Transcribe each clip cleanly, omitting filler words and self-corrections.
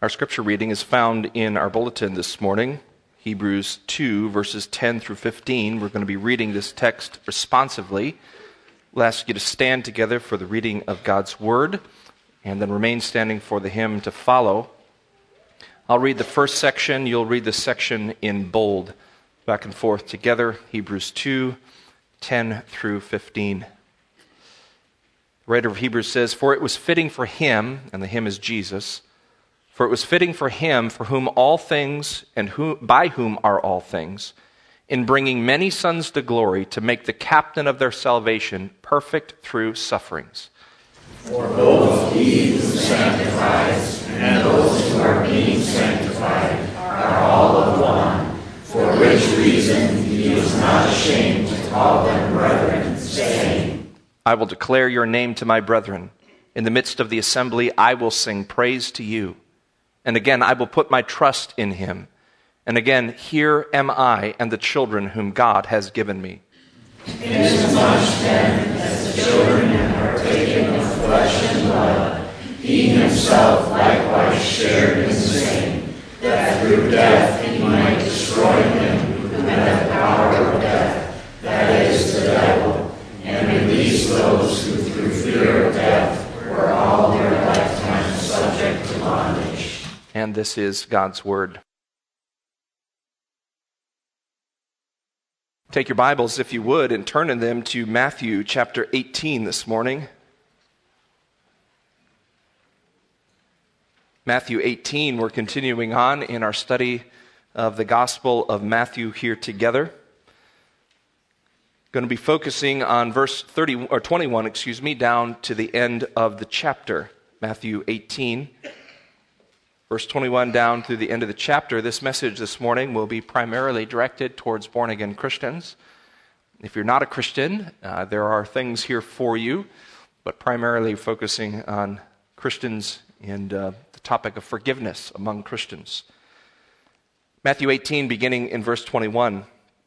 Our scripture reading is found in our bulletin this morning, Hebrews 2, verses 10 through 15. We're going to be reading this text responsively. We'll ask you to stand together for the reading of God's Word, and then remain standing for the hymn to follow. I'll read the first section, you'll read the section in bold, back and forth together, Hebrews 2, 10 through 15. The writer of Hebrews says, "For it was fitting for him," and the him is Jesus, "for it was fitting for him, for whom all things, and by whom are all things, in bringing many sons to glory, to make the captain of their salvation perfect through sufferings." For both he who sanctifies and those who are being sanctified are all of one, for which reason he is not ashamed to call them brethren, saying, "I will declare your name to my brethren. In the midst of the assembly I will sing praise to you. And again I will put my trust in him. And again, here am I and the children whom God has given me." Inasmuch then as the children are taken of flesh and blood, he himself likewise shared in the same, that through death he might destroy him who had the power of death, that is, the devil, and release those who through fear of death were all their lifetime subject to bondage. And this is God's Word. Take your Bibles, if you would, and turn in them to Matthew chapter 18 this morning. Matthew 18, we're continuing on in our study of the Gospel of Matthew here together. Going to be focusing on verse 21, down to the end of the chapter. Matthew 18, verse 21 down through the end of the chapter. This message this morning will be primarily directed towards born-again Christians. If you're not a Christian, there are things here for you, but primarily focusing on Christians and the topic of forgiveness among Christians. Matthew 18, beginning in verse 21,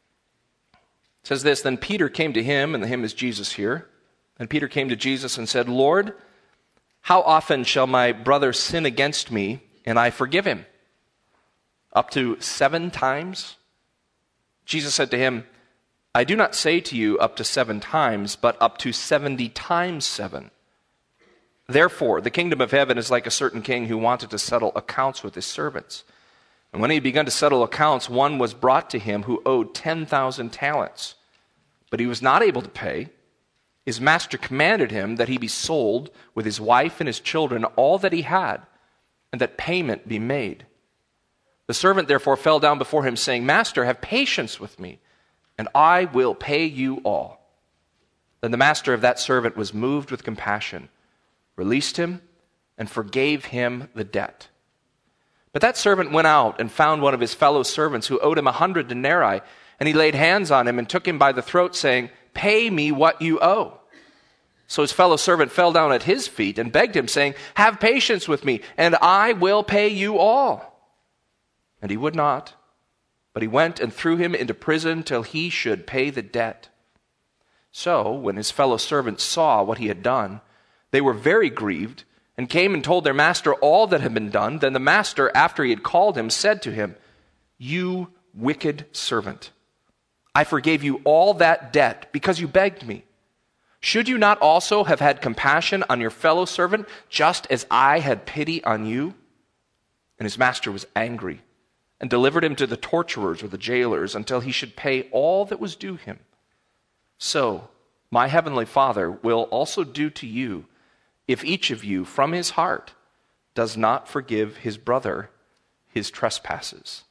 says this, "Then Peter came to him," and the him is Jesus here. "And Peter came to Jesus and said, 'Lord, how often shall my brother sin against me, and I forgive him? Up to 7 times? Jesus said to him, "I do not say to you up to 7 times, but up to 70 times 7. Therefore, the kingdom of heaven is like a certain king who wanted to settle accounts with his servants. And when he had begun to settle accounts, one was brought to him who owed 10,000 talents. But he was not able to pay. His master commanded him that he be sold with his wife and his children, all that he had, and that payment be made. The servant therefore fell down before him, saying, 'Master, have patience with me, and I will pay you all.' Then the master of that servant was moved with compassion, released him, and forgave him the debt. But that servant went out and found one of his fellow servants who owed him 100 denarii, and he laid hands on him and took him by the throat, saying, 'Pay me what you owe.' So his fellow servant fell down at his feet and begged him, saying, 'Have patience with me, and I will pay you all.' And he would not, but he went and threw him into prison till he should pay the debt. So when his fellow servants saw what he had done, they were very grieved, and came and told their master all that had been done. Then the master, after he had called him, said to him, 'You wicked servant, I forgave you all that debt because you begged me. Should you not also have had compassion on your fellow servant, just as I had pity on you?' And his master was angry, and delivered him to the torturers or the jailers, until he should pay all that was due him. So my heavenly Father will also do to you, if each of you from his heart does not forgive his brother his trespasses."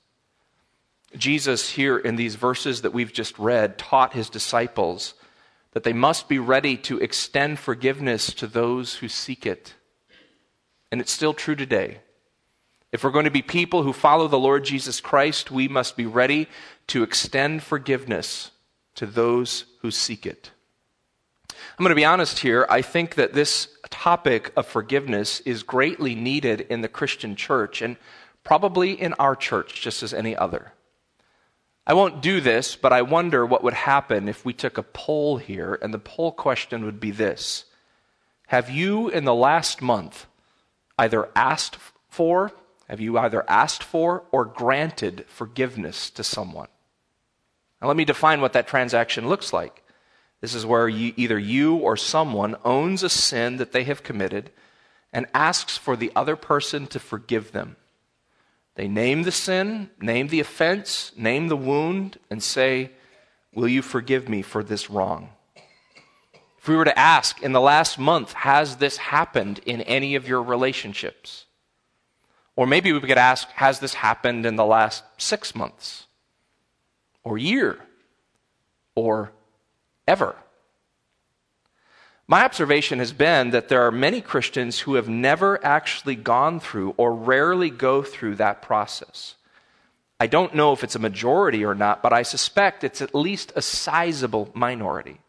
Jesus here in these verses that we've just read taught his disciples that they must be ready to extend forgiveness to those who seek it. And it's still true today. If we're going to be people who follow the Lord Jesus Christ, we must be ready to extend forgiveness to those who seek it. I'm going to be honest here. I think that this topic of forgiveness is greatly needed in the Christian church, and probably in our church just as any other. I won't do this, but I wonder what would happen if we took a poll here, and the poll question would be this: have you in the last month either asked for, Have you either asked for or granted forgiveness to someone? Now let me define what that transaction looks like. This is where either you or someone owns a sin that they have committed and asks for the other person to forgive them. They name the sin, name the offense, name the wound, and say, "Will you forgive me for this wrong?" If we were to ask, in the last month, has this happened in any of your relationships? Or maybe we could ask, has this happened in the last 6 months? Or year? Or ever? My observation has been that there are many Christians who have never actually gone through or rarely go through that process. I don't know if it's a majority or not, but I suspect it's at least a sizable minority.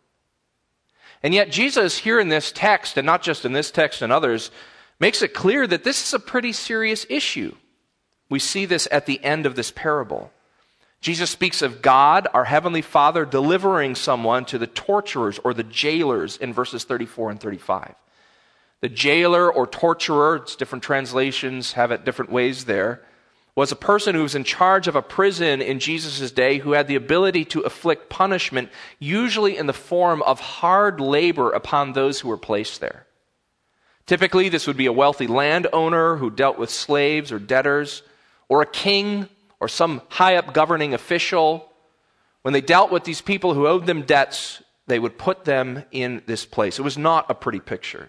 And yet Jesus here in this text, and not just in this text and others, makes it clear that this is a pretty serious issue. We see this at the end of this parable. Jesus speaks of God, our Heavenly Father, delivering someone to the torturers or the jailers in verses 34 and 35. The jailer or torturer, it's different translations have it different ways there, was a person who was in charge of a prison in Jesus' day who had the ability to inflict punishment, usually in the form of hard labor upon those who were placed there. Typically, this would be a wealthy landowner who dealt with slaves or debtors, or a king, or some high-up governing official. When they dealt with these people who owed them debts, they would put them in this place. It was not a pretty picture.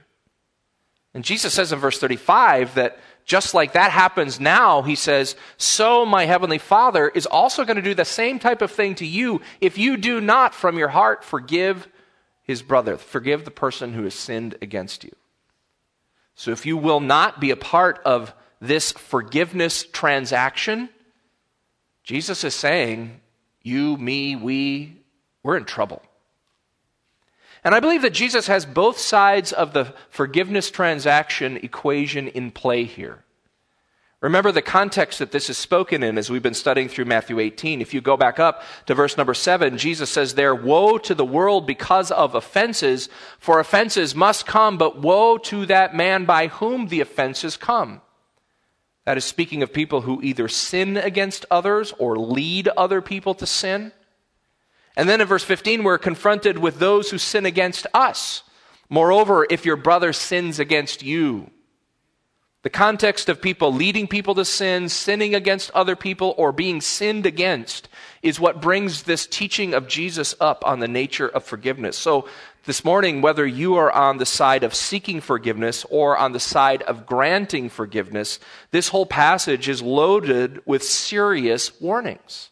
And Jesus says in verse 35 that just like that happens now, he says, so my Heavenly Father is also going to do the same type of thing to you if you do not from your heart forgive his brother, forgive the person who has sinned against you. So if you will not be a part of this forgiveness transaction, Jesus is saying, you, me, we're in trouble. And I believe that Jesus has both sides of the forgiveness transaction equation in play here. Remember the context that this is spoken in as we've been studying through Matthew 18. If you go back up to verse number 7, Jesus says there, woe to the world because of offenses, for offenses must come, but woe to that man by whom the offenses come. That is speaking of people who either sin against others or lead other people to sin. And then in verse 15, we're confronted with those who sin against us. Moreover, if your brother sins against you. The context of people leading people to sin, sinning against other people, or being sinned against is what brings this teaching of Jesus up on the nature of forgiveness. So this morning, whether you are on the side of seeking forgiveness or on the side of granting forgiveness, this whole passage is loaded with serious warnings.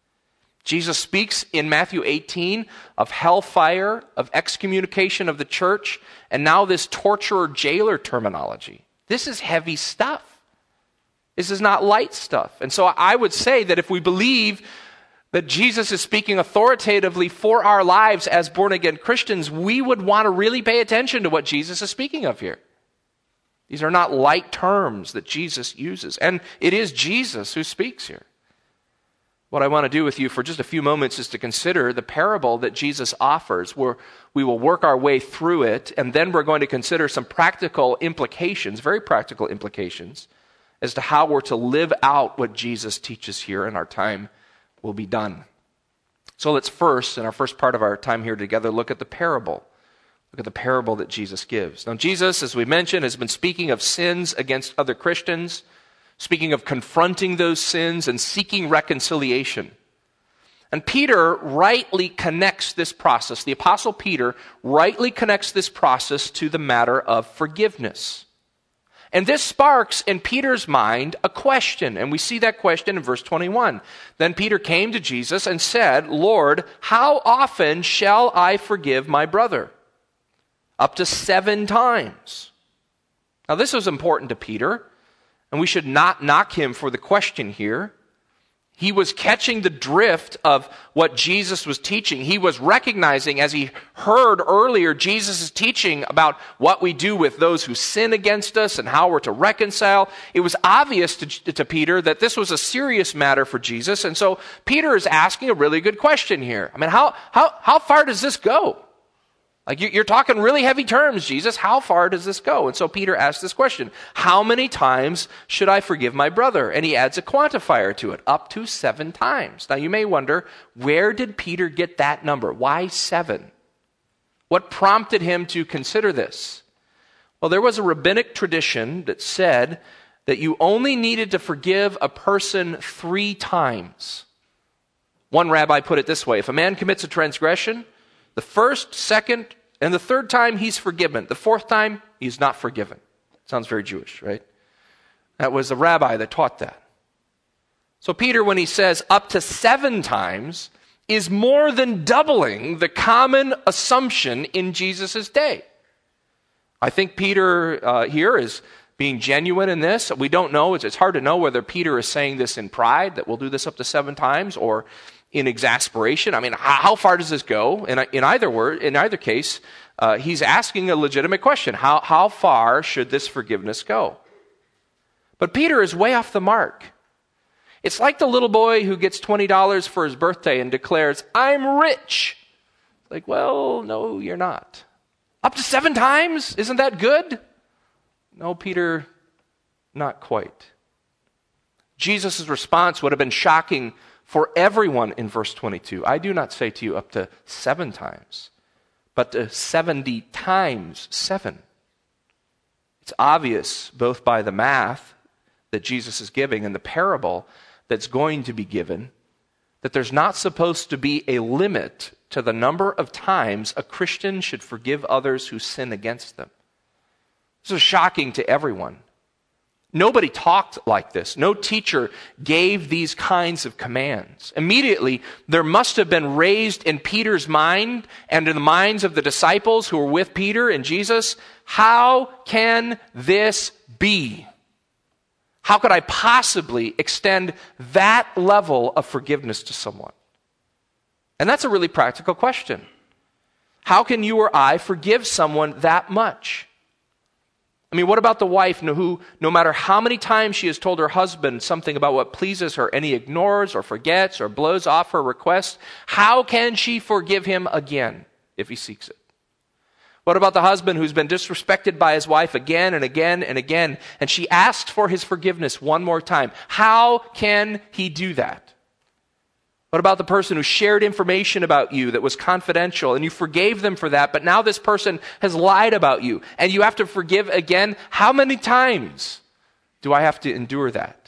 Jesus speaks in Matthew 18 of hellfire, of excommunication of the church, and now this torturer jailer terminology. This is heavy stuff. This is not light stuff. And so I would say that if we believe that Jesus is speaking authoritatively for our lives as born-again Christians, we would want to really pay attention to what Jesus is speaking of here. These are not light terms that Jesus uses. And it is Jesus who speaks here. What I want to do with you for just a few moments is to consider the parable that Jesus offers, where we will work our way through it, and then we're going to consider some practical implications, very practical implications, as to how we're to live out what Jesus teaches here, and our time will be done. So let's first, in our first part of our time here together, look at the parable. Look at the parable that Jesus gives. Now, Jesus, as we mentioned, has been speaking of sins against other Christians, speaking of confronting those sins and seeking reconciliation. And Peter rightly connects this process. The Apostle Peter rightly connects this process to the matter of forgiveness. And this sparks in Peter's mind a question, and we see that question in verse 21. Then Peter came to Jesus and said, Lord, how often shall I forgive my brother? Up to 7 times. Now this was important to Peter. And we should not knock him for the question here. He was catching the drift of what Jesus was teaching. He was recognizing, as he heard earlier Jesus' teaching about what we do with those who sin against us and how we're to reconcile. It was obvious to Peter that this was a serious matter for Jesus. And so Peter is asking a really good question here. I mean, how far does this go? Like you're talking really heavy terms, Jesus. How far does this go? And so Peter asks this question, how many times should I forgive my brother? And he adds a quantifier to it, up to 7 times. Now you may wonder, where did Peter get that number? Why 7? What prompted him to consider this? Well, there was a rabbinic tradition that said that you only needed to forgive a person 3 times. One rabbi put it this way, if a man commits a transgression, the first, second, and the 3rd time he's forgiven. The 4th time, he's not forgiven. Sounds very Jewish, right? That was a rabbi that taught that. So Peter, when he says up to 7 times, is more than doubling the common assumption in Jesus' day. I think Peter here is being genuine in this. We don't know. It's hard to know whether Peter is saying this in pride, that we'll do this up to 7 times, or in exasperation. I mean, how far does this go? In either case, he's asking a legitimate question. How far should this forgiveness go? But Peter is way off the mark. It's like the little boy who gets $20 for his birthday and declares, I'm rich. Like, well, no, you're not. Up to 7 times? Isn't that good? No, Peter, not quite. Jesus' response would have been shocking for everyone in verse 22. I do not say to you up to 7 times, but to 70 times 7. It's obvious, both by the math that Jesus is giving and the parable that's going to be given, that there's not supposed to be a limit to the number of times a Christian should forgive others who sin against them. This is shocking to everyone. Nobody talked like this. No teacher gave these kinds of commands. Immediately, there must have been raised in Peter's mind and in the minds of the disciples who were with Peter and Jesus, how can this be? How could I possibly extend that level of forgiveness to someone? And that's a really practical question. How can you or I forgive someone that much? I mean, what about the wife who, no matter how many times she has told her husband something about what pleases her, and he ignores or forgets or blows off her request, how can she forgive him again if he seeks it? What about the husband who's been disrespected by his wife again and again and again, and she asks for his forgiveness one more time? How can he do that? What about the person who shared information about you that was confidential and you forgave them for that, but now this person has lied about you and you have to forgive again? How many times do I have to endure that?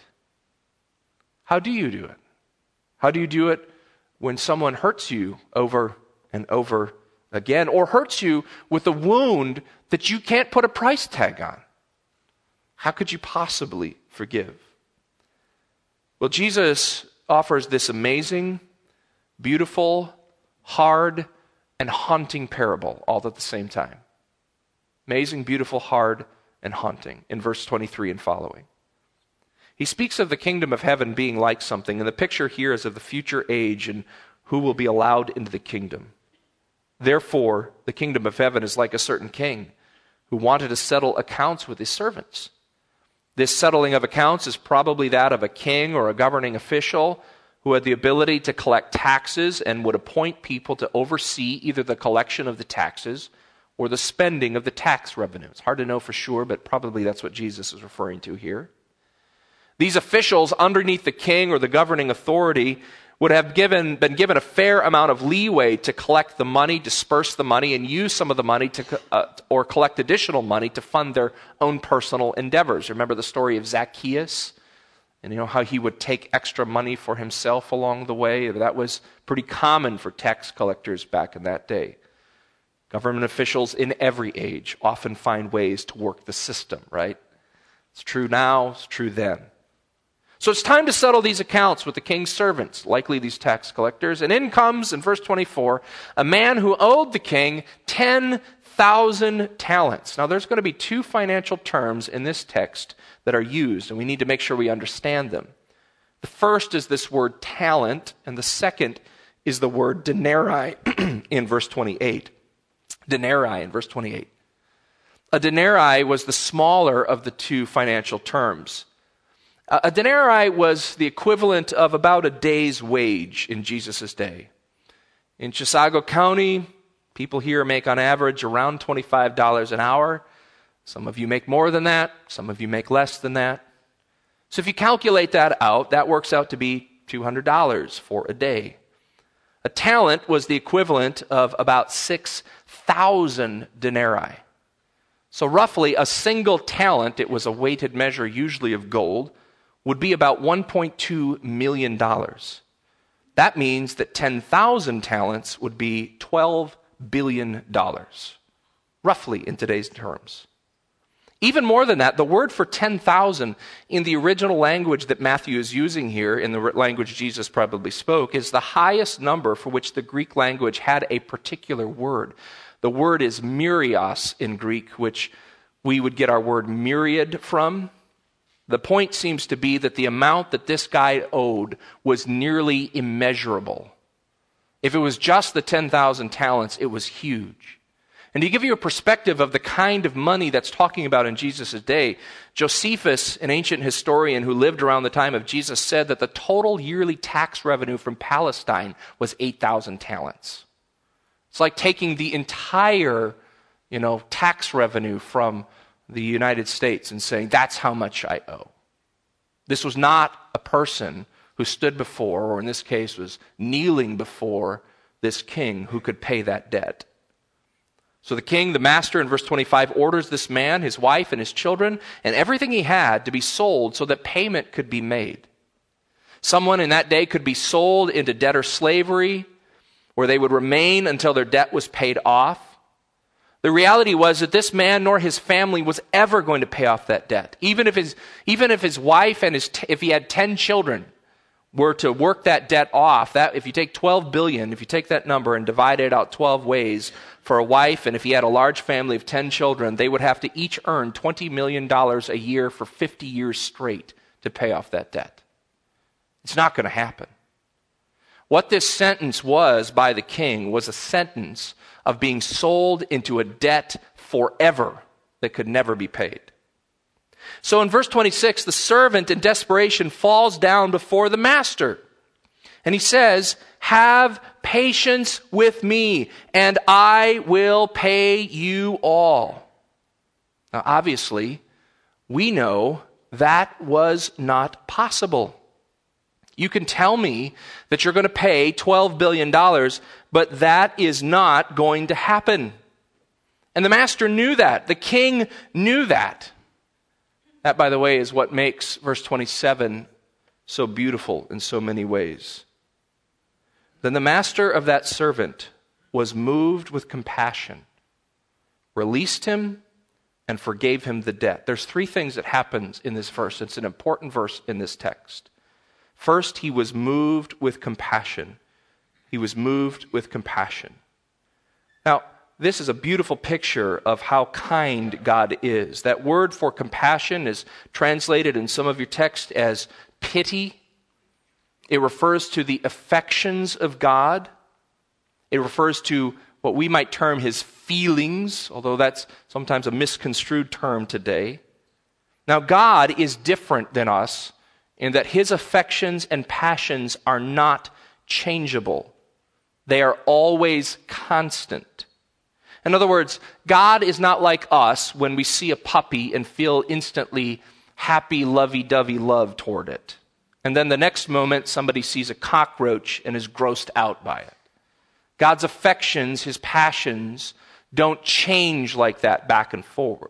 How do you do it? How do you do it when someone hurts you over and over again, or hurts you with a wound that you can't put a price tag on? How could you possibly forgive? Well, Jesus offers this amazing, beautiful, hard, and haunting parable all at the same time. Amazing, beautiful, hard, and haunting in verse 23 and following. He speaks of the kingdom of heaven being like something, and the picture here is of the future age and who will be allowed into the kingdom. Therefore, the kingdom of heaven is like a certain king who wanted to settle accounts with his servants. This settling of accounts is probably that of a king or a governing official who had the ability to collect taxes and would appoint people to oversee either the collection of the taxes or the spending of the tax revenue. It's hard to know for sure, but probably that's what Jesus is referring to here. These officials underneath the king or the governing authority would have been given a fair amount of leeway to collect the money, disperse the money, and use some of the money or collect additional money to fund their own personal endeavors. Remember the story of Zacchaeus? And you know how he would take extra money for himself along the way? That was pretty common for tax collectors back in that day. Government officials in every age often find ways to work the system, right? It's true now, it's true then. So it's time to settle these accounts with the king's servants, likely these tax collectors. And in comes, in verse 24, a man who owed the king 10,000 talents. Now there's going to be 2 financial terms in this text that are used, and we need to make sure we understand them. The first is this word talent, and the second is the word denarii in verse 28. Denarii in verse 28. A denarii was the smaller of the 2 financial terms. A denarii was the equivalent of about a day's wage in Jesus' day. In Chisago County, People here make on average around $25 an hour. Some of you make more than that. Some of you make less than that. So if you calculate that out, that works out to be $200 for a day. A talent was the equivalent of about 6,000 denarii. So roughly a single talent, it was a weighted measure usually of gold, would be about $1.2 million. That means that 10,000 talents would be $12 billion, roughly in today's terms. Even more than that, the word for 10,000 in the original language that Matthew is using here, in the language Jesus probably spoke, is the highest number for which the Greek language had a particular word. The word is myrios in Greek, which we would get our word myriad from. The point seems to be that the amount that this guy owed was nearly immeasurable. If it was just the 10,000 talents, it was huge. And to give you a perspective of the kind of money that's talking about in Jesus' day, Josephus, an ancient historian who lived around the time of Jesus, said that the total yearly tax revenue from Palestine was 8,000 talents. It's like taking the entire, tax revenue from the United States and saying, that's how much I owe. This was not a person who stood before, or in this case was kneeling before this king who could pay that debt. So the king, the master, in verse 25, orders this man, his wife, and his children, and everything he had to be sold so that payment could be made. Someone in that day could be sold into debtor slavery, where they would remain until their debt was paid off. The reality was that this man nor his family was ever going to pay off that debt. Even if his wife and if he had 10 children were to work that debt off, that if you take 12 billion, if you take that number and divide it out 12 ways for a wife, and if he had a large family of 10 children, they would have to each earn $20 million a year for 50 years straight to pay off that debt. It's not going to happen. What this sentence was by the king was a sentence of being sold into a debt forever that could never be paid. So in verse 26, the servant in desperation falls down before the master. And he says, "Have patience with me, and I will pay you all." Now obviously, we know that was not possible. You can tell me that you're going to pay $12 billion, but that is not going to happen. And the master knew that. The king knew that. That, by the way, is what makes verse 27 so beautiful in so many ways. Then the master of that servant was moved with compassion, released him, and forgave him the debt. There's three things that happens in this verse. It's an important verse in this text. First, he was moved with compassion. He was moved with compassion. Now, this is a beautiful picture of how kind God is. That word for compassion is translated in some of your text as pity. It refers to the affections of God. It refers to what we might term his feelings, although that's sometimes a misconstrued term today. Now, God is different than us in that his affections and passions are not changeable. They are always constant. In other words, God is not like us when we see a puppy and feel instantly happy, lovey-dovey love toward it. And then the next moment, somebody sees a cockroach and is grossed out by it. God's affections, his passions, don't change like that back and forth.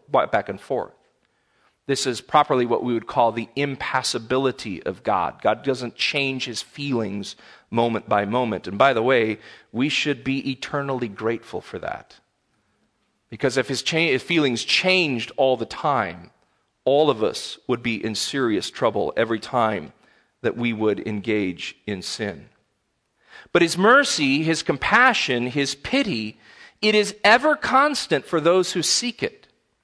This is properly what we would call the impassibility of God. God doesn't change his feelings moment by moment. And by the way, we should be eternally grateful for that. Because if his feelings changed all the time, all of us would be in serious trouble every time that we would engage in sin. But his mercy, his compassion, his pity, it is ever constant for those who seek it.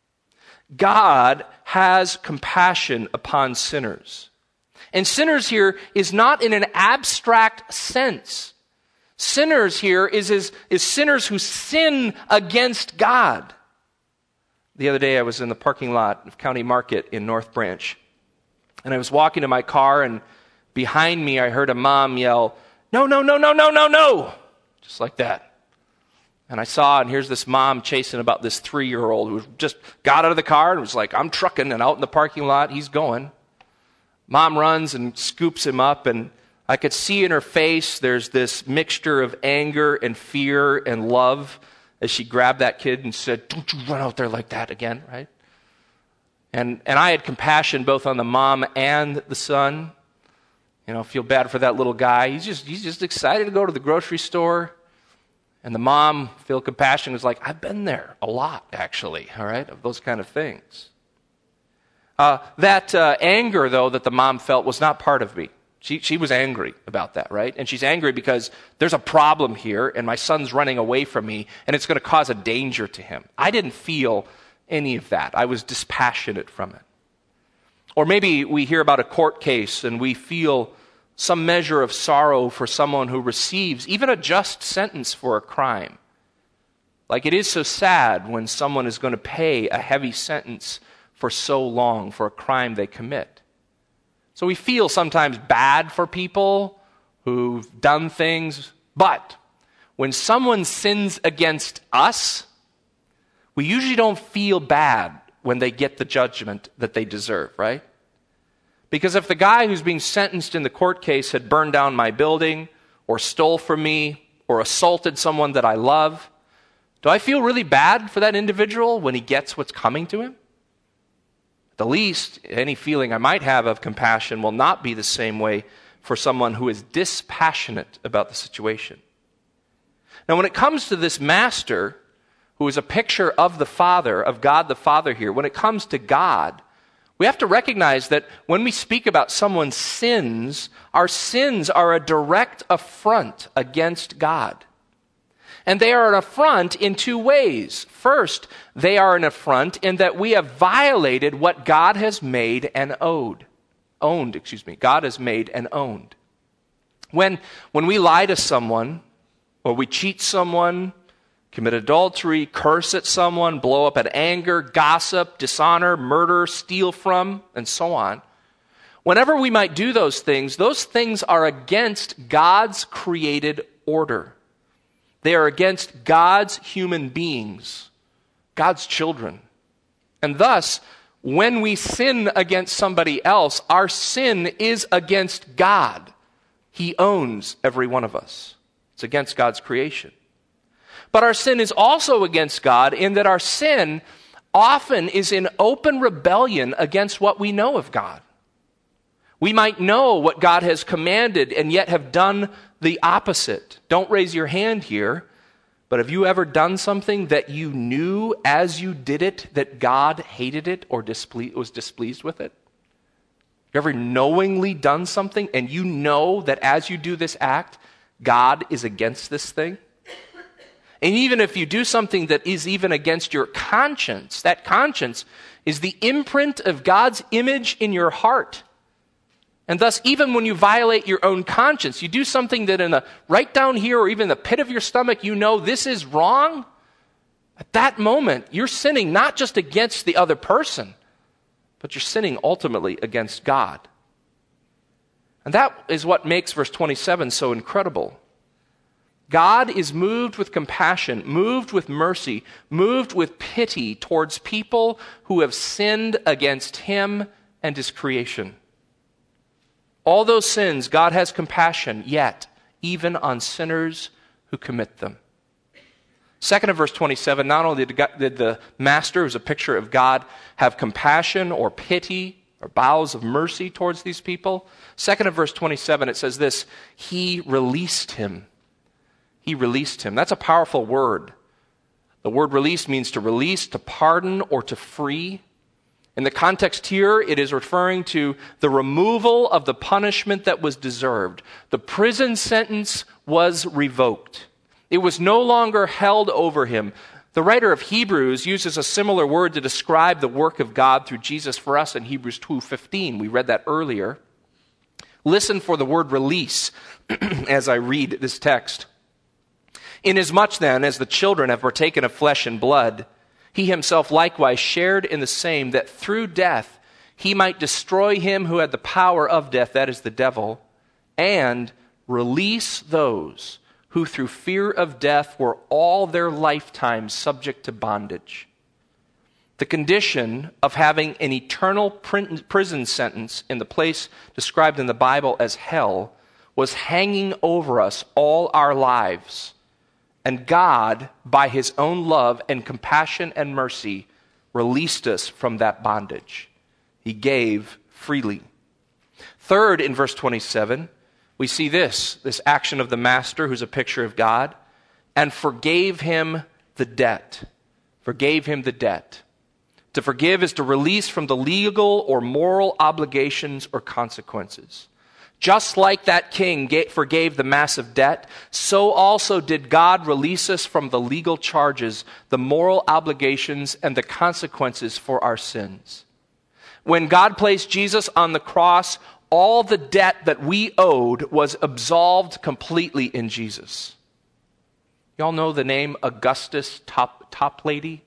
God has compassion upon sinners. And sinners here is not in an abstract sense. Sinners here is sinners who sin against God. The other day I was in the parking lot of County Market in North Branch. And I was walking to my car, and behind me I heard a mom yell, "No, no, no, no, no, no, no!" Just like that. And I saw, and here's this mom chasing about this 3-year-old who just got out of the car and was like, I'm trucking, and out in the parking lot, he's going. Mom runs and scoops him up, and I could see in her face there's this mixture of anger and fear and love as she grabbed that kid and said, don't you run out there like that again, right? And I had compassion both on the mom and the son. Feel bad for that little guy. He's just excited to go to the grocery store. And the mom, feel compassion, was like, I've been there a lot, actually, all right, of those kind of things. That anger, though, that the mom felt was not part of me. She was angry about that, right? And she's angry because there's a problem here, and my son's running away from me, and it's going to cause a danger to him. I didn't feel any of that. I was dispassionate from it. Or maybe we hear about a court case, and we feel some measure of sorrow for someone who receives even a just sentence for a crime. Like, it is so sad when someone is going to pay a heavy sentence for so long for a crime they commit. So we feel sometimes bad for people who've done things, but when someone sins against us, we usually don't feel bad when they get the judgment that they deserve, right? Because if the guy who's being sentenced in the court case had burned down my building, or stole from me, or assaulted someone that I love, do I feel really bad for that individual when he gets what's coming to him? At the least, any feeling I might have of compassion will not be the same way for someone who is dispassionate about the situation. Now, when it comes to this master, who is a picture of the Father, of God the Father here, when it comes to God, we have to recognize that when we speak about someone's sins, our sins are a direct affront against God. And they are an affront in two ways. First, they are an affront in that we have violated what God has made and owned. God has made and owned. When we lie to someone, or we cheat someone, commit adultery, curse at someone, blow up at anger, gossip, dishonor, murder, steal from, and so on. Whenever we might do those things are against God's created order. They are against God's human beings, God's children. And thus, when we sin against somebody else, our sin is against God. He owns every one of us. It's against God's creation. But our sin is also against God in that our sin often is in open rebellion against what we know of God. We might know what God has commanded and yet have done the opposite. Don't raise your hand here, but have you ever done something that you knew as you did it that God hated it or was displeased with it? You ever knowingly done something and you know that as you do this act, God is against this thing? And even if you do something that is even against your conscience, that conscience is the imprint of God's image in your heart. And thus, even when you violate your own conscience, you do something that right down here or even the pit of your stomach, you know this is wrong. At that moment, you're sinning not just against the other person, but you're sinning ultimately against God. And that is what makes verse 27 so incredible. God is moved with compassion, moved with mercy, moved with pity towards people who have sinned against him and his creation. All those sins, God has compassion, yet even on sinners who commit them. Second of verse 27, not only did the master, who's a picture of God, have compassion or pity or bowels of mercy towards these people. Second of verse 27, it says this, he released him. He released him. That's a powerful word. The word release means to release, to pardon, or to free. In the context here, it is referring to the removal of the punishment that was deserved. The prison sentence was revoked. It was no longer held over him. The writer of Hebrews uses a similar word to describe the work of God through Jesus for us in Hebrews 2:15. We read that earlier. Listen for the word release as I read this text. Inasmuch then as the children have partaken of flesh and blood, he himself likewise shared in the same, that through death he might destroy him who had the power of death, that is the devil, and release those who through fear of death were all their lifetimes subject to bondage. The condition of having an eternal prison sentence in the place described in the Bible as hell was hanging over us all our lives. And God, by his own love and compassion and mercy, released us from that bondage. He gave freely. Third, in verse 27, we see this action of the master, who's a picture of God, and forgave him the debt. Forgave him the debt. To forgive is to release from the legal or moral obligations or consequences. Just like that king forgave the massive debt, so also did God release us from the legal charges, the moral obligations, and the consequences for our sins. When God placed Jesus on the cross, all the debt that we owed was absolved completely in Jesus. Y'all know the name Augustus Toplady?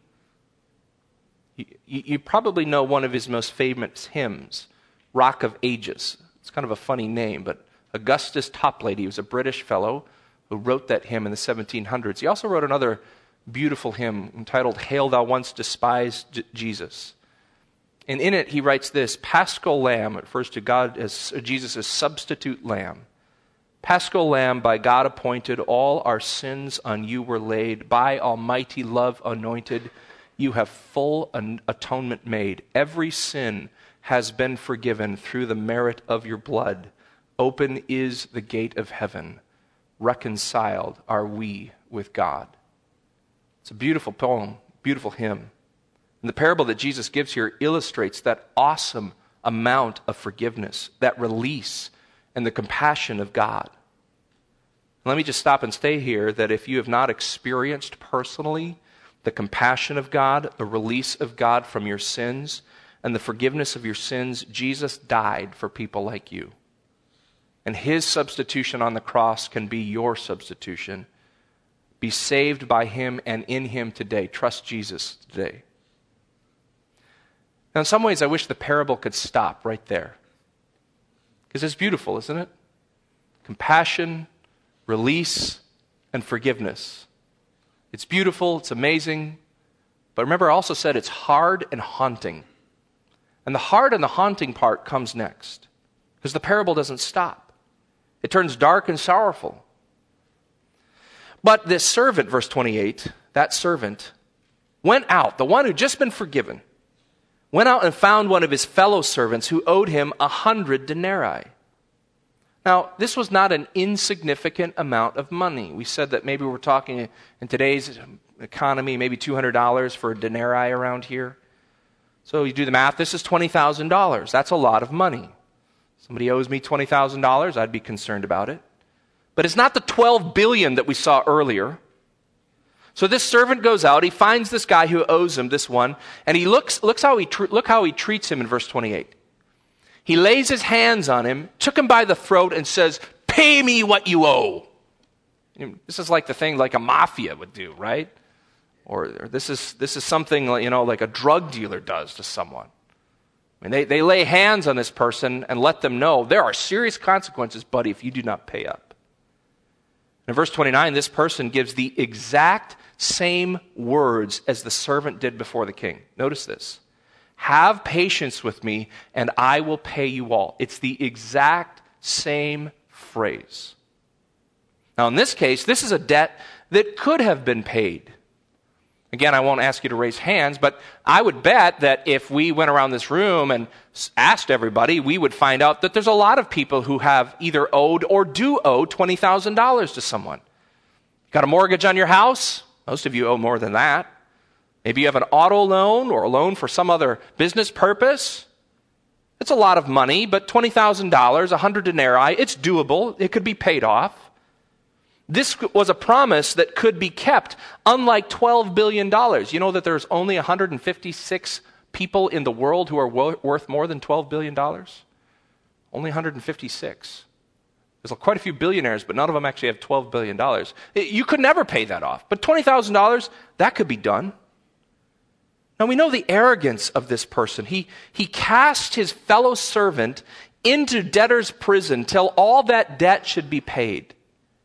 You probably know one of his most famous hymns, Rock of Ages. It's kind of a funny name, but Augustus Toplady was a British fellow who wrote that hymn in the 1700s. He also wrote another beautiful hymn entitled Hail Thou Once Despised Jesus. And in it he writes this: Paschal Lamb, it refers to God as Jesus as substitute lamb. Paschal Lamb, by God appointed, all our sins on you were laid. By almighty love anointed, you have full atonement made. Every sin has been forgiven through the merit of your blood. Open is the gate of heaven. Reconciled are we with God. It's a beautiful poem, beautiful hymn. And the parable that Jesus gives here illustrates that awesome amount of forgiveness, that release, and the compassion of God. Let me just stop and stay here that if you have not experienced personally the compassion of God, the release of God from your sins, and the forgiveness of your sins, Jesus died for people like you. And his substitution on the cross can be your substitution. Be saved by him and in him today. Trust Jesus today. Now, in some ways, I wish the parable could stop right there. Because it's beautiful, isn't it? Compassion, release, and forgiveness. It's beautiful, it's amazing. But remember, I also said it's hard and haunting. And the hard and the haunting part comes next. Because the parable doesn't stop. It turns dark and sorrowful. But this servant, verse 28, that servant went out, the one who'd just been forgiven, went out and found one of his fellow servants who owed him 100 denarii. Now, this was not an insignificant amount of money. We said that maybe we're talking in today's economy, maybe $200 for a denarii around here. So you do the math, this is $20,000. That's a lot of money. Somebody owes me $20,000, I'd be concerned about it. But it's not the $12 billion that we saw earlier. So this servant goes out, he finds this guy who owes him, this one, and he look how he treats him in verse 28. He lays his hands on him, took him by the throat, and says, "Pay me what you owe." This is like the thing like a mafia would do, right? Or this is something like a drug dealer does to someone. I mean, they lay hands on this person and let them know there are serious consequences, buddy, if you do not pay up. In verse 29, this person gives the exact same words as the servant did before the king. Notice this. Have patience with me, and I will pay you all. It's the exact same phrase. Now, in this case, this is a debt that could have been paid. Again, I won't ask you to raise hands, but I would bet that if we went around this room and asked everybody, we would find out that there's a lot of people who have either owed or do owe $20,000 to someone. Got a mortgage on your house? Most of you owe more than that. Maybe you have an auto loan or a loan for some other business purpose. It's a lot of money, but $20,000, 100 denarii, it's doable. It could be paid off. This was a promise that could be kept, unlike $12 billion. You know that there's only 156 people in the world who are worth more than $12 billion? Only 156. There's quite a few billionaires, but none of them actually have $12 billion. You could never pay that off. But $20,000, that could be done. Now we know the arrogance of this person. He cast his fellow servant into debtor's prison till all that debt should be paid.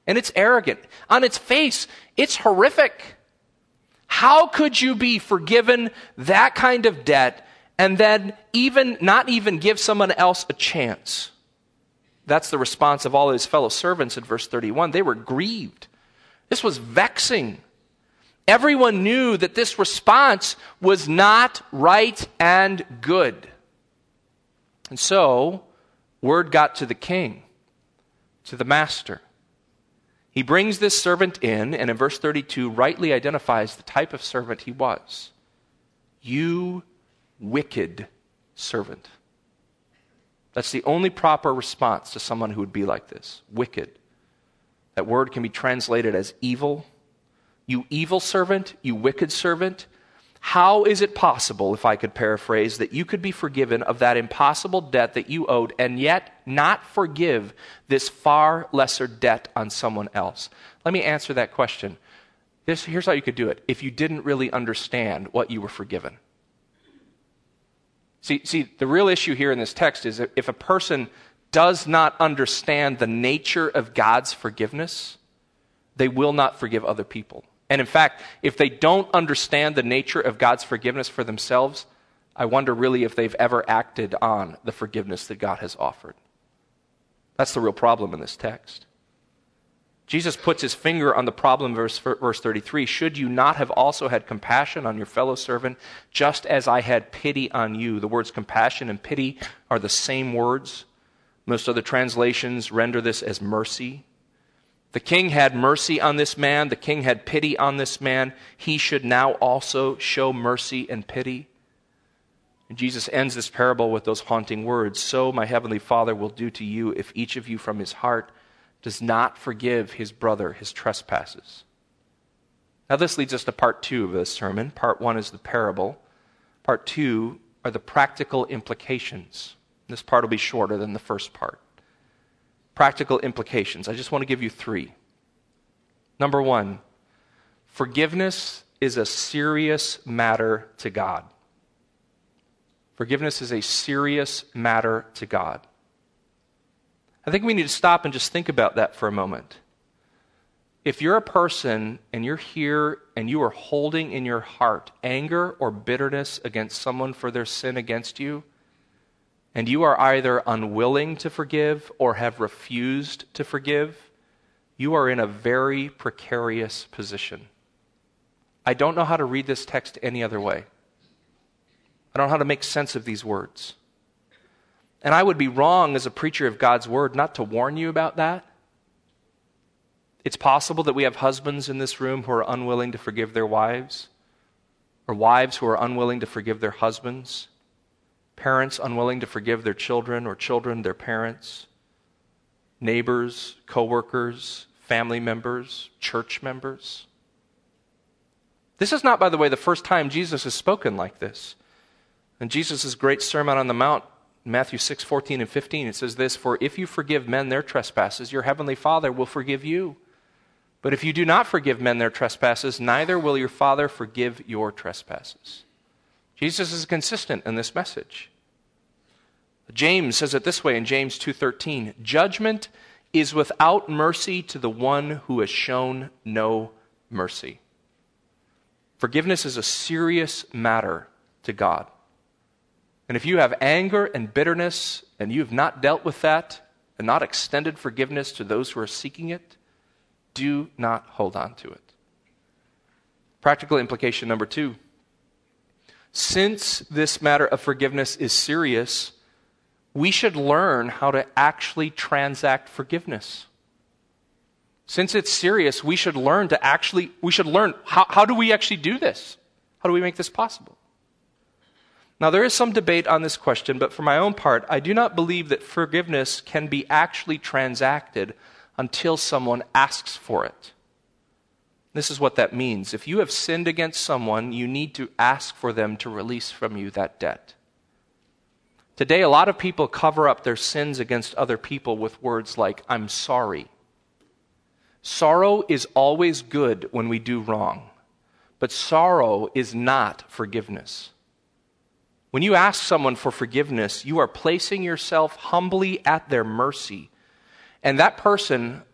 and it's arrogant. On its face, it's horrific. How could you be forgiven that kind of debt and then not even give someone else a chance? That's the response of all his fellow servants in verse 31. They were grieved. This was vexing. Everyone knew that this response was not right and good. And so, word got to the king, to the master. He brings this servant in, and in verse 32, rightly identifies the type of servant he was. You wicked servant. That's the only proper response to someone who would be like this. Wicked. That word can be translated as evil. You evil servant, you wicked servant. How is it possible, if I could paraphrase, that you could be forgiven of that impossible debt that you owed and yet not forgive this far lesser debt on someone else? Let me answer that question. Here's how you could do it. If you didn't really understand what you were forgiven. See, the real issue here in this text is if a person does not understand the nature of God's forgiveness, they will not forgive other people. And in fact, if they don't understand the nature of God's forgiveness for themselves, I wonder really if they've ever acted on the forgiveness that God has offered. That's the real problem in this text. Jesus puts his finger on the problem, verse 33. Should you not have also had compassion on your fellow servant, just as I had pity on you? The words compassion and pity are the same words. Most other translations render this as mercy. The king had mercy on this man. The king had pity on this man. He should now also show mercy and pity. And Jesus ends this parable with those haunting words. So my heavenly Father will do to you if each of you from his heart does not forgive his brother his trespasses. Now this leads us to part 2 of this sermon. Part 1 is the parable. Part 2 are the practical implications. This part will be shorter than the first part. Practical implications. I just want to give you 3. Number 1, forgiveness is a serious matter to God. Forgiveness is a serious matter to God. I think we need to stop and just think about that for a moment. If you're a person and you're here and you are holding in your heart anger or bitterness against someone for their sin against you, and you are either unwilling to forgive or have refused to forgive, you are in a very precarious position. I don't know how to read this text any other way. I don't know how to make sense of these words. And I would be wrong as a preacher of God's word not to warn you about that. It's possible that we have husbands in this room who are unwilling to forgive their wives, or wives who are unwilling to forgive their husbands, parents unwilling to forgive their children or children their parents, neighbors, coworkers, family members, church members. This is not, by the way, the first time Jesus has spoken like this. In Jesus' great Sermon on the Mount, Matthew 6:14 and 15, it says this, "For if you forgive men their trespasses, your heavenly Father will forgive you. But if you do not forgive men their trespasses, neither will your Father forgive your trespasses." Jesus is consistent in this message. James says it this way in James 2:13, "Judgment is without mercy to the one who has shown no mercy." Forgiveness is a serious matter to God. And if you have anger and bitterness and you have not dealt with that and not extended forgiveness to those who are seeking it, do not hold on to it. Practical implication number 2. Since this matter of forgiveness is serious, we should learn how to actually transact forgiveness. Since it's serious, we should learn how do we actually do this? How do we make this possible? Now, there is some debate on this question, but for my own part, I do not believe that forgiveness can be actually transacted until someone asks for it. This is what that means. If you have sinned against someone, you need to ask for them to release from you that debt. Today, a lot of people cover up their sins against other people with words like, "I'm sorry." Sorrow is always good when we do wrong, but sorrow is not forgiveness. When you ask someone for forgiveness, you are placing yourself humbly at their mercy. And that person,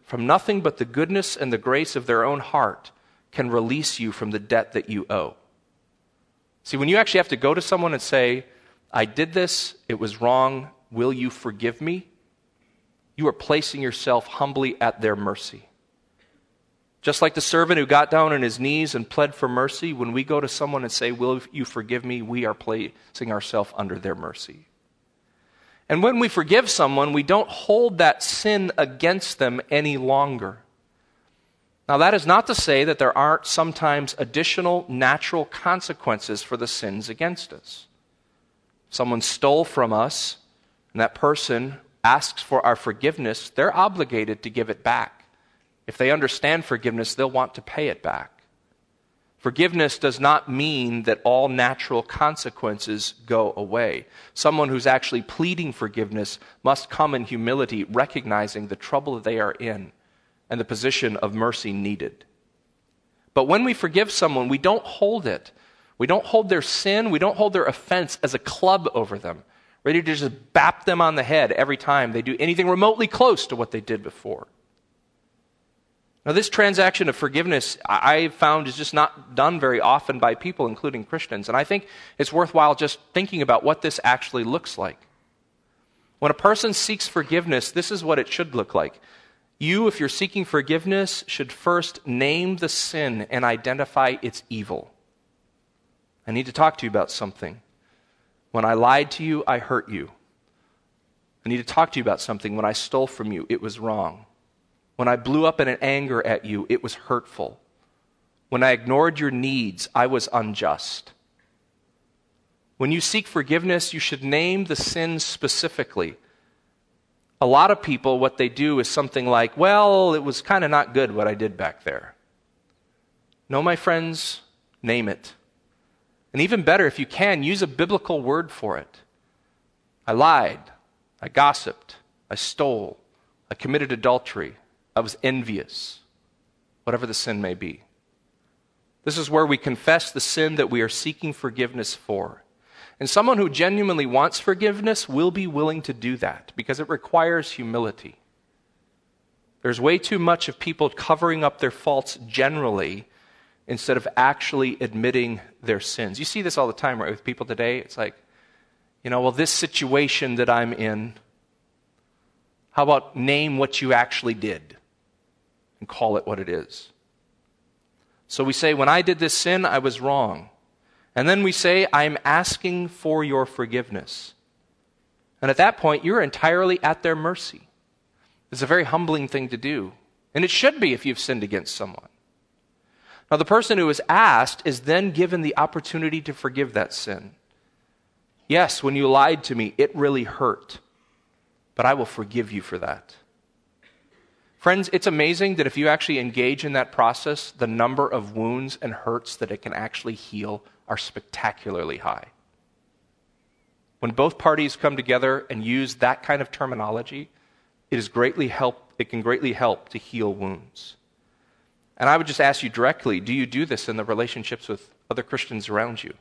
from nothing but the goodness and the grace of their own heart can release you from the debt that you owe. See, when you actually have to go to someone and say, I did this, it was wrong, will you forgive me? You are placing yourself humbly at their mercy. Just like the servant who got down on his knees and pled for mercy, when we go to someone and say, will you forgive me, we are placing ourselves under their mercy. And when we forgive someone, we don't hold that sin against them any longer. Now, that is not to say that there aren't sometimes additional natural consequences for the sins against us. Someone stole from us, and that person asks for our forgiveness, they're obligated to give it back. If they understand forgiveness, they'll want to pay it back. Forgiveness does not mean that all natural consequences go away. Someone who's actually pleading forgiveness must come in humility, recognizing the trouble that they are in and the position of mercy needed. But when we forgive someone, we don't hold it. We don't hold their sin, we don't hold their offense as a club over them, ready to just bap them on the head every time they do anything remotely close to what they did before. Now, this transaction of forgiveness, I found, is just not done very often by people, including Christians. And I think it's worthwhile just thinking about what this actually looks like. When a person seeks forgiveness, this is what it should look like. You, if you're seeking forgiveness, should first name the sin and identify its evil. I need to talk to you about something. When I lied to you, I hurt you. I need to talk to you about something. When I stole from you, it was wrong. When I blew up in an anger at you, it was hurtful. When I ignored your needs, I was unjust. When you seek forgiveness, you should name the sin specifically. A lot of people, what they do is something like, well, it was kind of not good what I did back there. No, my friends, name it. And even better, if you can, use a biblical word for it. I lied. I gossiped. I stole. I committed adultery. I was envious. Whatever the sin may be. This is where we confess the sin that we are seeking forgiveness for. And someone who genuinely wants forgiveness will be willing to do that because it requires humility. There's way too much of people covering up their faults generally instead of actually admitting their sins. You see this all the time, right, with people today? It's like, well, this situation that I'm in, how about name what you actually did and call it what it is? So we say, when I did this sin, I was wrong. And then we say, I'm asking for your forgiveness. And at that point, you're entirely at their mercy. It's a very humbling thing to do. And it should be if you've sinned against someone. Now, the person who is asked is then given the opportunity to forgive that sin. Yes, when you lied to me, it really hurt. But I will forgive you for that. Friends, it's amazing that if you actually engage in that process, the number of wounds and hurts that it can actually heal are spectacularly high. When both parties come together and use that kind of terminology, it can greatly help to heal wounds. And I would just ask you directly, do you do this in the relationships with other Christians around you?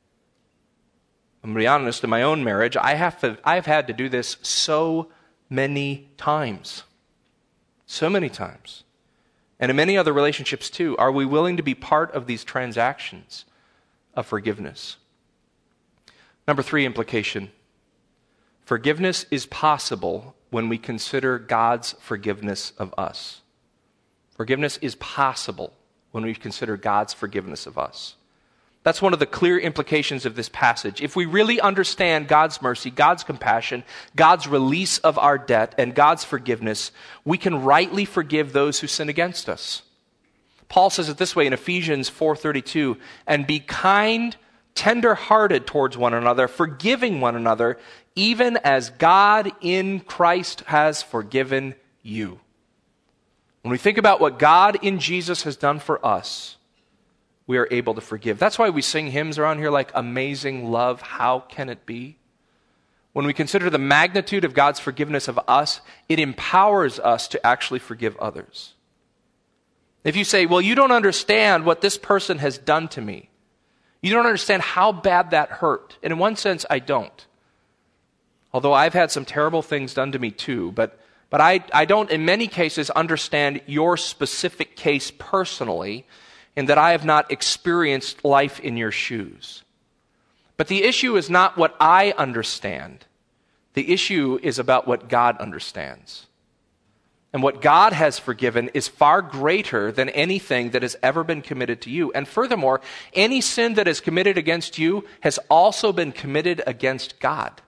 I'm going to be honest, in my own marriage, I've had to do this so many times. So many times. And in many other relationships too. Are we willing to be part of these transactions of forgiveness? Number 3 implication. Forgiveness is possible when we consider God's forgiveness of us. Forgiveness is possible when we consider God's forgiveness of us. That's one of the clear implications of this passage. If we really understand God's mercy, God's compassion, God's release of our debt, and God's forgiveness, we can rightly forgive those who sin against us. Paul says it this way in Ephesians 4:32, and be kind, tender-hearted towards one another, forgiving one another, even as God in Christ has forgiven you. When we think about what God in Jesus has done for us, we are able to forgive. That's why we sing hymns around here like Amazing Love, How Can It Be? When we consider the magnitude of God's forgiveness of us, it empowers us to actually forgive others. If you say, well, you don't understand what this person has done to me. You don't understand how bad that hurt. And in one sense, I don't. Although I've had some terrible things done to me too, but But I don't, in many cases, understand your specific case personally, in that I have not experienced life in your shoes. But the issue is not what I understand. The issue is about what God understands. And what God has forgiven is far greater than anything that has ever been committed to you. And furthermore, any sin that is committed against you has also been committed against God.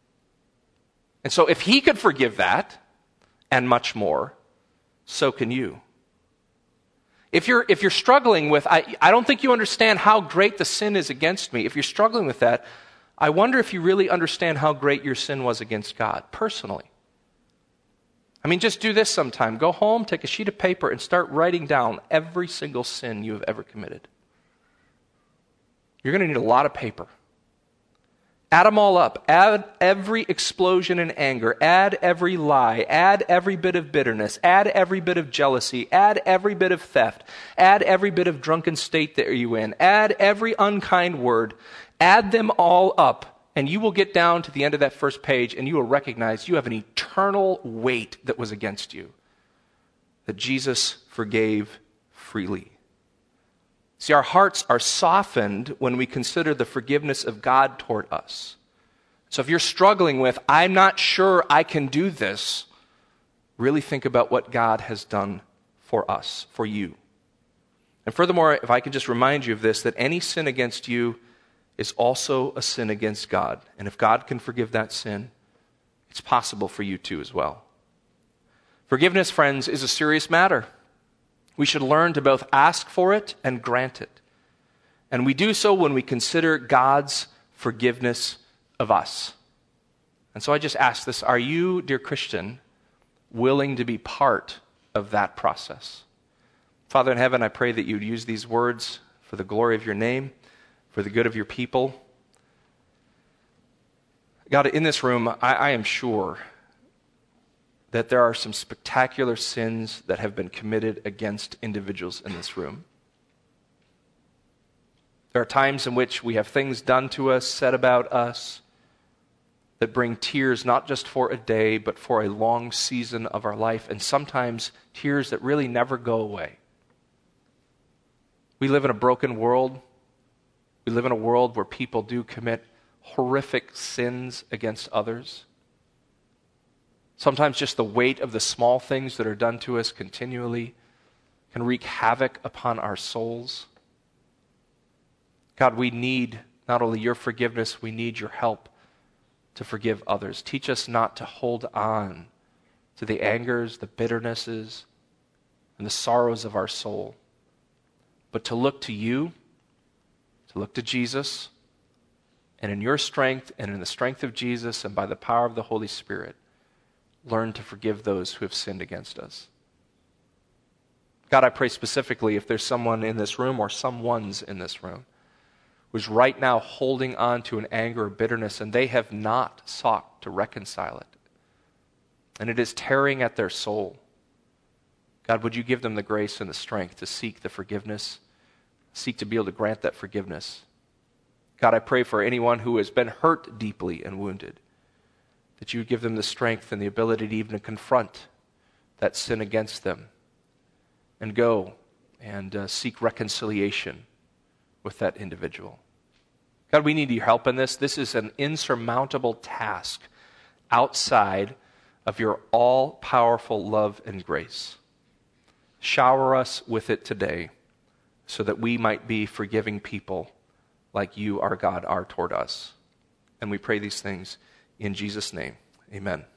And so if he could forgive that, and much more, so can you. If you're struggling with, I don't think you understand how great the sin is against me. If you're struggling with that, I wonder if you really understand how great your sin was against God, personally. I mean, just do this sometime. Go home, take a sheet of paper, and start writing down every single sin you have ever committed. You're going to need a lot of paper. Add them all up. Add every explosion in anger. Add every lie. Add every bit of bitterness. Add every bit of jealousy. Add every bit of theft. Add every bit of drunken state that you're in. Add every unkind word. Add them all up, and you will get down to the end of that first page, and you will recognize you have an eternal weight that was against you, that Jesus forgave freely. See, our hearts are softened when we consider the forgiveness of God toward us. So if you're struggling with, I'm not sure I can do this, really think about what God has done for us, for you. And furthermore, if I can just remind you of this, that any sin against you is also a sin against God. And if God can forgive that sin, it's possible for you too as well. Forgiveness, friends, is a serious matter. We should learn to both ask for it and grant it. And we do so when we consider God's forgiveness of us. And so I just ask this, are you, dear Christian, willing to be part of that process? Father in heaven, I pray that you'd use these words for the glory of your name, for the good of your people. God, in this room, I am sure that there are some spectacular sins that have been committed against individuals in this room. There are times in which we have things done to us, said about us, that bring tears not just for a day, but for a long season of our life, and sometimes tears that really never go away. We live in a broken world. We live in a world where people do commit horrific sins against others. Sometimes just the weight of the small things that are done to us continually can wreak havoc upon our souls. God, we need not only your forgiveness, we need your help to forgive others. Teach us not to hold on to the angers, the bitternesses, and the sorrows of our soul, but to look to you, to look to Jesus, and in your strength and in the strength of Jesus and by the power of the Holy Spirit, learn to forgive those who have sinned against us. God, I pray specifically if there's someone in this room or someone's in this room who's right now holding on to an anger or bitterness and they have not sought to reconcile it, and it is tearing at their soul. God, would you give them the grace and the strength to seek the forgiveness, seek to be able to grant that forgiveness. God, I pray for anyone who has been hurt deeply and wounded, that you would give them the strength and the ability to even confront that sin against them and go and seek reconciliation with that individual. God, we need your help in this. This is an insurmountable task outside of your all-powerful love and grace. Shower us with it today so that we might be forgiving people like you, our God, are toward us. And we pray these things in Jesus' name. Amen.